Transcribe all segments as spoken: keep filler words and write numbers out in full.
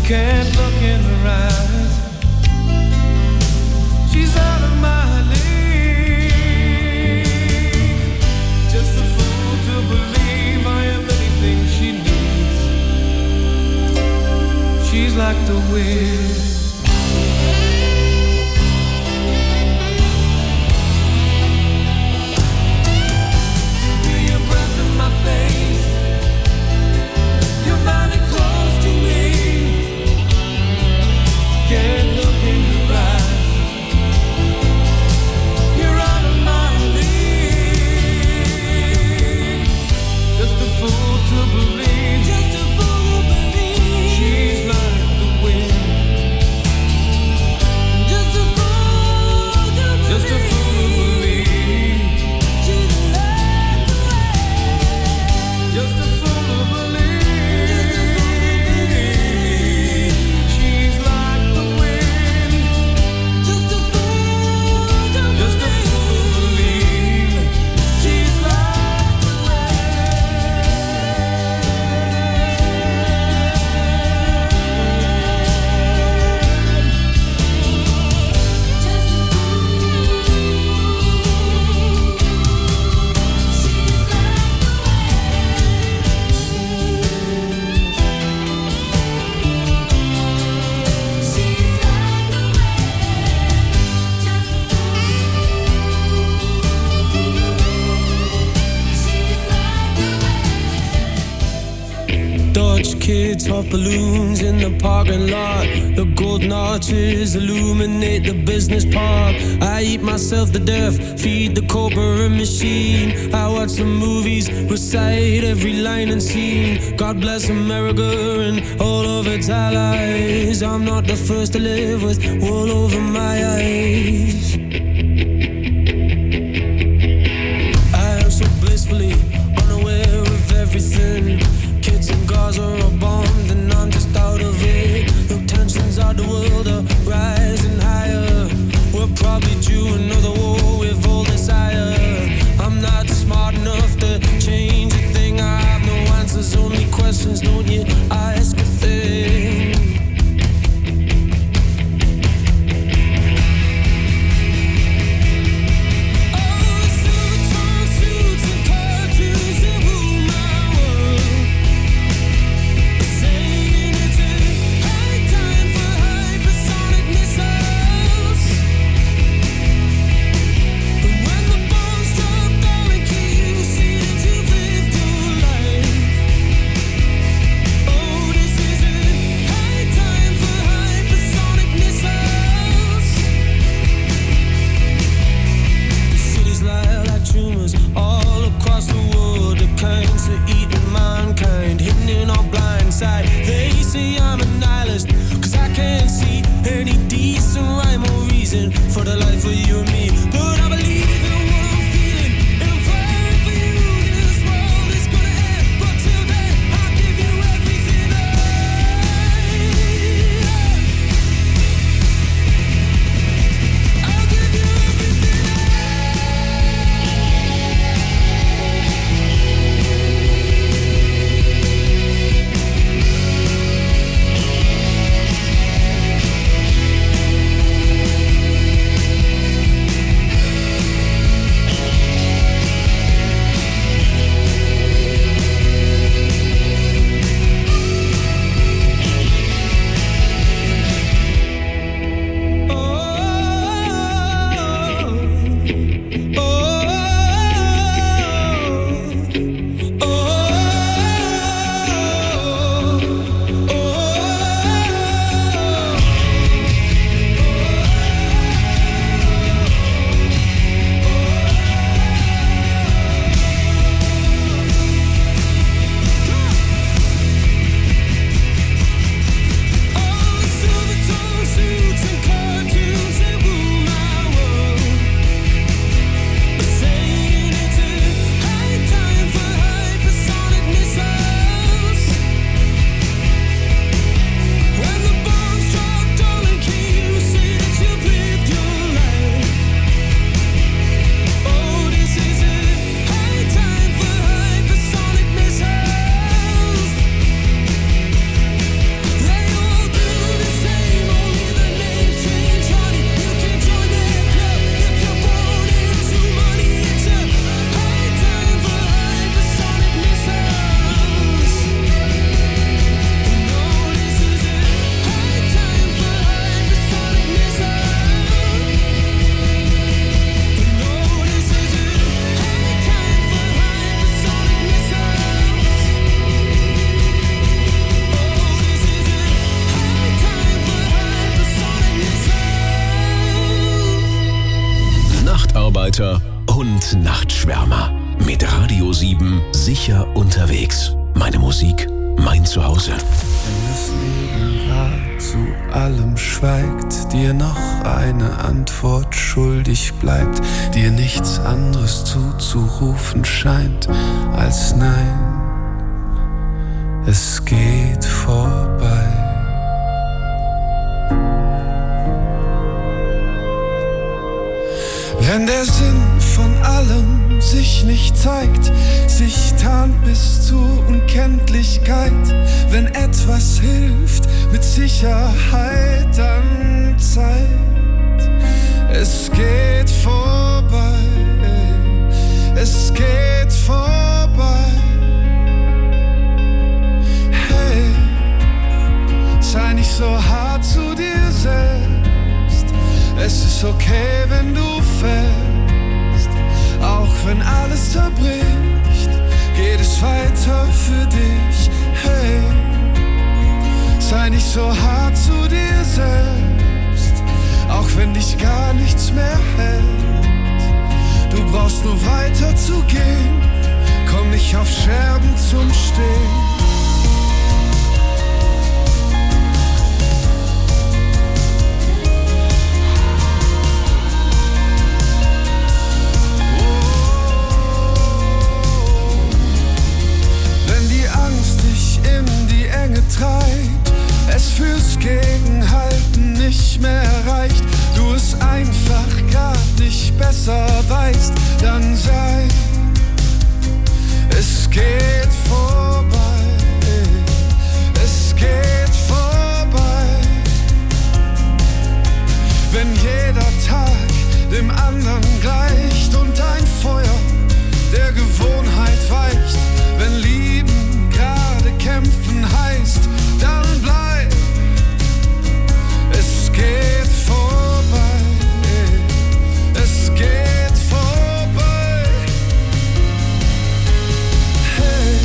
Can't look in her eyes. She's out of my league. Just a fool to believe I am anything she needs. She's like the wind. Feel your breath in my face. Your body close to me. Can't look in your eyes. You're out of my league. Just a fool to believe. Just a fool to believe. She's like the wind. Just a fool to believe. Just a fool to believe. She's like the wind. Just a fool to believe. She's like the wind. Just a fool to believe. Just a fool to believe. She's like the Dutch kids off balloons in the parking lot. The golden arches illuminate the business park. I eat myself to death, feed the corporate machine. I watch the movies, recite every line and scene. God bless America and all of its allies. I'm not the first to live with wool over my eyes. I am so blissfully unaware of everything. Kids in Gaza are bombed and I'm just out of it. The tensions of the world are rising higher. We're probably due another war with all desire. I'm not smart enough to change a thing. I have no answers, only questions. Don't you ask a thing. They say I'm a nihilist, cause I can't see any decent rhyme or reason for the life of you and me. But I believe in what I'm feeling, and I'm fighting for you. This world is gonna end, but till then I'll give you everything I I'll give you everything I Songwriter und Nachtschwärmer. Mit Radio sieben sicher unterwegs. Meine Musik, mein Zuhause. Wenn das Leben grad zu allem schweigt, dir noch eine Antwort schuldig bleibt, dir nichts anderes zuzurufen scheint als Nein, es geht vorbei. Wenn der Sinn von allem sich nicht zeigt, sich tarnt bis zur Unkenntlichkeit, wenn etwas hilft, mit Sicherheit dann Zeit. Es geht vorbei, es geht vorbei. Hey, sei nicht so hart zu dir selbst. Es ist okay, wenn du fällst, auch wenn alles zerbricht, geht es weiter für dich. Hey, sei nicht so hart zu dir selbst, auch wenn dich gar nichts mehr hält. Du brauchst nur weiter zu gehen, komm nicht auf Scherben zum Stehen. Treibt, es fürs Gegenhalten nicht mehr reicht, du es einfach grad nicht besser weißt, dann sei, es geht vorbei, es geht vorbei. Wenn jeder Tag dem anderen gleicht und ein Feuer der Gewohnheit weicht, wenn Lieben gerade kämpfen heißt, dann bleib, es geht vorbei, es geht vorbei. Hey,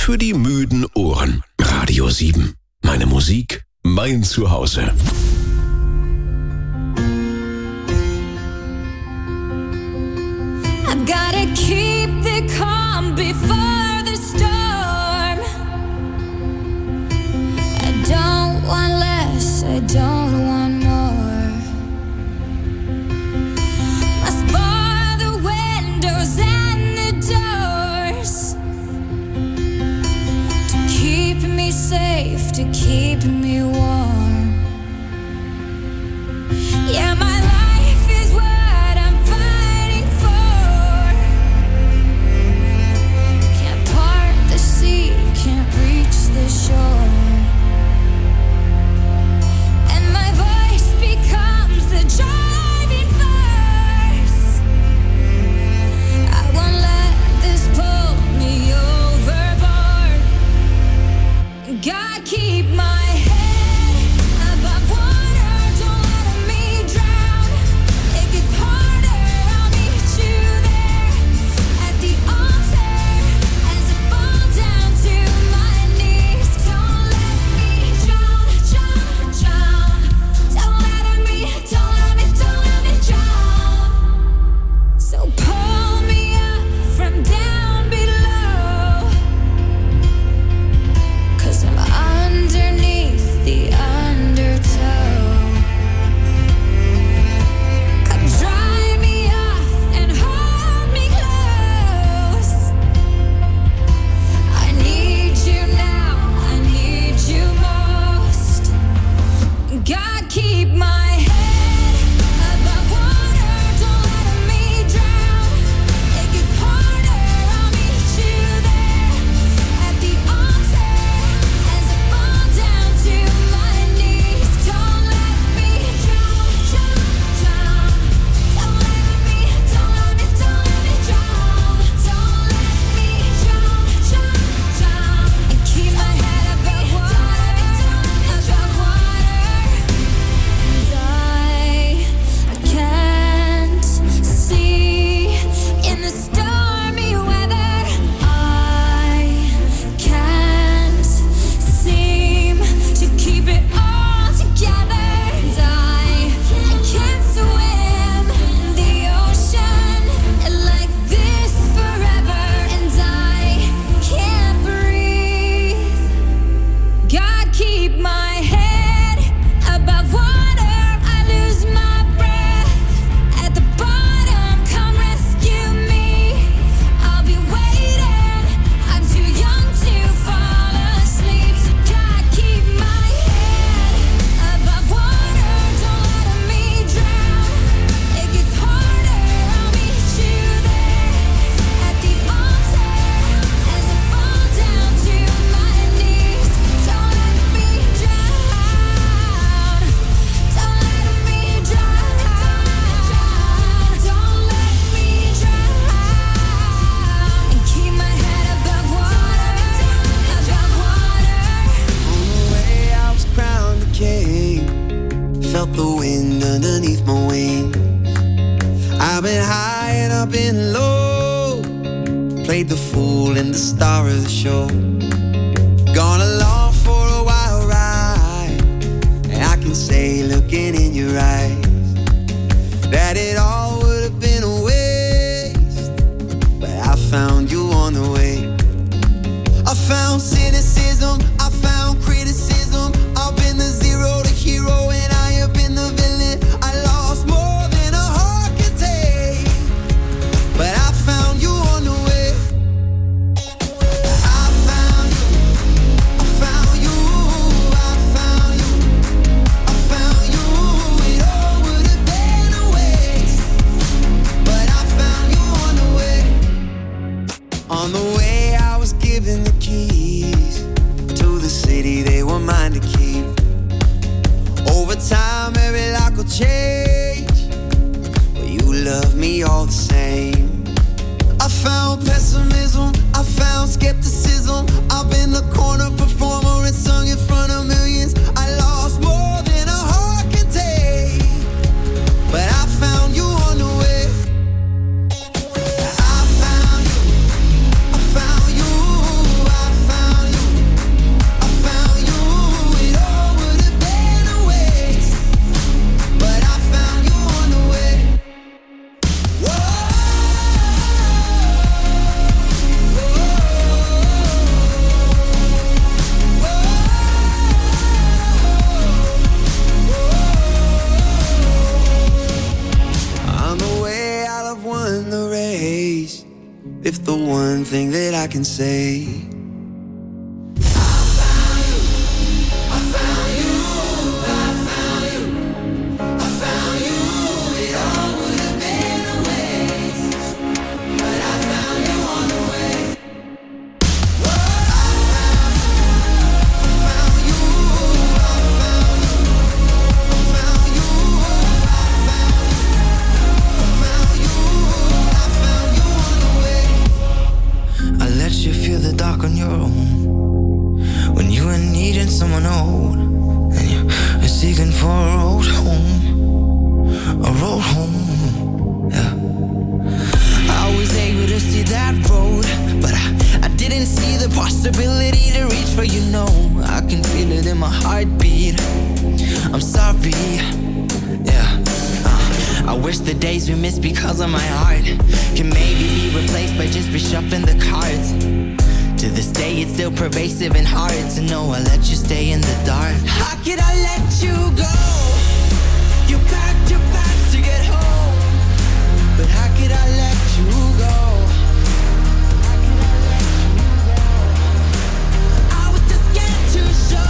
für die müden Ohren. Radio sieben. Meine Musik, mein Zuhause. I've gotta keep the calm before the storm. I don't want less, I don't want more. Must bar the windows and the doors to keep me safe, to keep me warm. Yeah, my life is what I'm fighting for. Can't part the sea, can't reach the shore. And my voice becomes the driving force. I won't let this pull me overboard. God, keep my head above water, don't let me drown. It gets harder, I'll meet you there at the altar as I fall down to my knees. Don't let me drown, drown, drown. Don't let me, don't let me, don't let me drown. So pull me up from down below, 'cause I'm underneath the undertow. Come dry me off and hold me close. I need you now, I need you most. God, keep my head above water, don't let me drown. It gets harder, I'll meet you there at the altar as I fall down to my knees. Don't let me drown, drown, drown. Don't let me, don't let me, don't let me drown. Don't let me drown, drown, drown. And keep my head above water, above water. And I, I can't see in the stormy weather. I can't seem to keep it all together. And I, I can't swim in the ocean like this forever. And I can't breathe. God, keep my head above water. I lose my breath at the bottom. Come rescue me. I'll be waiting. I'm too young to fall asleep. So God, keep my head above water. Don't let me drown. It gets harder, I'll meet you there at the altar as I fall down to my knees. Don't let me drown. Don't let me drown. Don't let me drown. And keep my head above water, above water. On the way I was crowned a king, felt the wind underneath my wings. I've been high and I've been low, played the fool and the star of the show. Gone along for a wild ride, and I can say looking in your eyes that it all would have been a waste, but I found you on the way. I found cynicism, I found criticism. I've been the zero to hero, and I have been the villain. I lost more than a heart can take, but I found you on the way. I found you, I found you, I found you, I found you. It all would have been a waste, but I found you on the way. On the way I was given the keys to the city they were mine to keep. Over time every lock will change, but you love me all the same. I found pessimism, I found skepticism. I've been the corner performer and sung in front of millions. I lost more than a heart can take, but I found you on the way. I found you, I found you, I found I can say. Because of my heart can maybe be replaced by just reshuffling the cards. To this day it's still pervasive and hard to know I let you stay in the dark.